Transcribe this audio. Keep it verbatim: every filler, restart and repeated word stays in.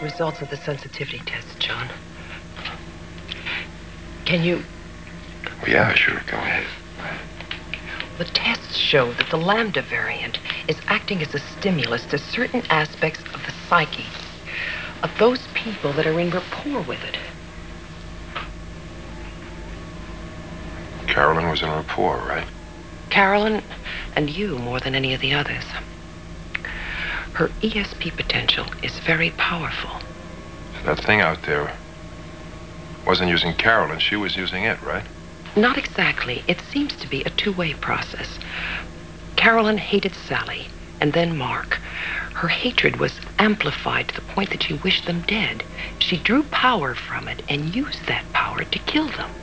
Results of the sensitivity test, John. Can you... Well, yeah, sure. Go ahead. The tests show that the Lambda variant is acting as a stimulus to certain aspects of the psyche of those people that are in rapport with it. Carolyn was in rapport, right? Carolyn and you more than any of the others. Her E S P potential is very powerful. So that thing out there wasn't using Carolyn, she was using it, right? Not exactly. It seems to be a two-way process. Carolyn hated Sally, and then Mark. Her hatred was amplified to the point that she wished them dead. She drew power from it and used that power to kill them.